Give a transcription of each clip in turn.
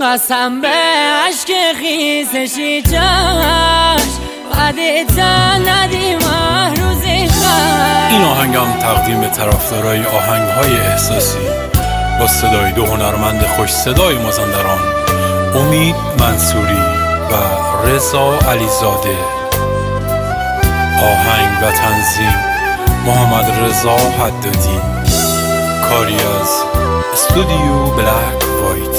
قسم به عشق خیزشی جاش بعدیتا ندی محروزی خواهد. این آهنگم تقدیم به طرفدارای آهنگ‌های احساسی با صدای دو هنرمند خوش صدای مازندران، امید منصوری و رضا علیزاده. آهنگ و تنظیم محمد رضا حدادی. کاری از استودیو بلک وایت.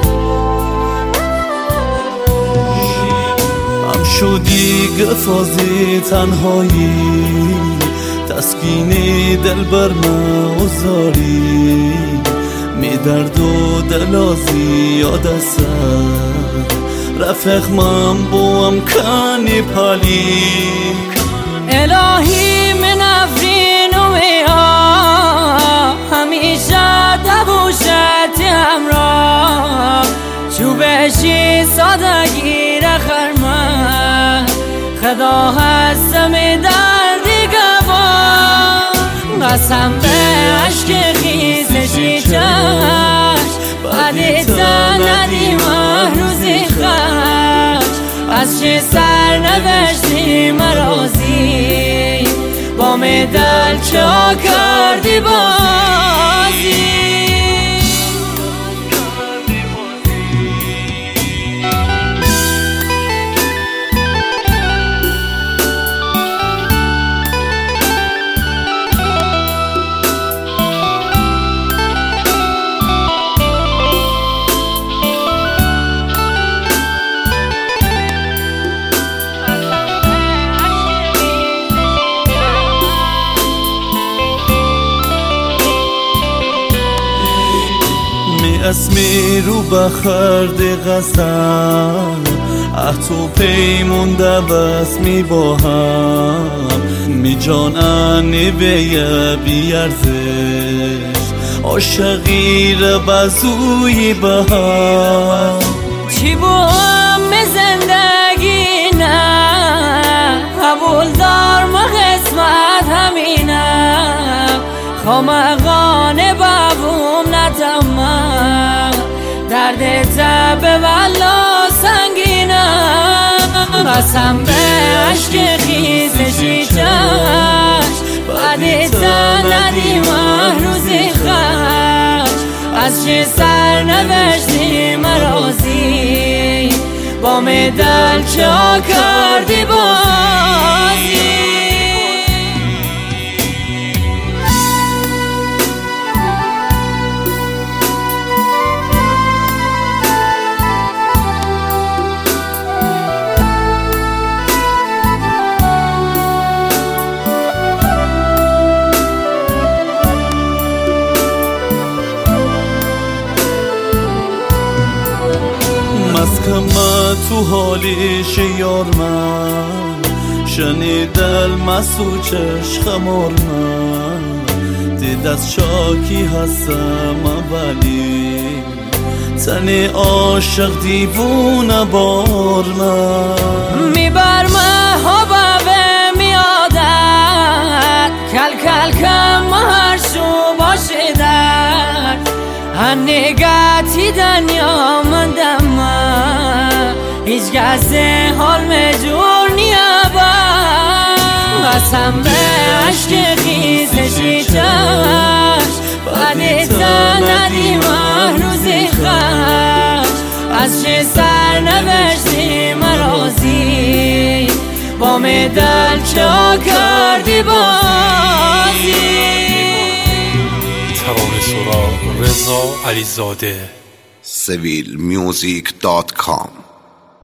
هم شدی گفازی تنهایی، تسکینی دل بر موزاری، می درد و دلازی یاد سر رفق من بوم کنی پالی. الهی من افرین و همیشه دبوشت همراه، چوبشی سادگی را خرمن خدا هستم دردی گوان. قسم به عشق خیزشی جاش بعدیتا ندی محروزی خواهد. از چه سر نوشتی مرازی با مدل چا کردی بازی. اسمی رو بخرد غزل تو پیمون دوست می با هم می جانن بیه بیارزش عاشقی را بزوی به هم. چی بوم زندگی نه قبول دار ما قسمت همینم، خامقانه بابوم نتمم درد تب والا سنگینم. قسم به عشق خیزشی جاش بعدیتا ندی محروزی خواهد. از چه سر نوشتی مرازی با مدل چا کردی بازی. تو حالیش یار من شنیدل مسو چشم مار من، دید از شاکی هستم ولی تنی عاشق دیوونه بار من. میبرمه ها بابه میادد کل کل کم هر شو باشدن هنگاتی دنیا من دمه هیچ گزه حال مجور نیابا. قسم به عشق خیزشی جاش بعدیتا ندی محروزی خواهد. از چه سر نوشتی مرازی با مدل چا کردی بازی. ترانه سرا رضا علیزاده. civilmusic.com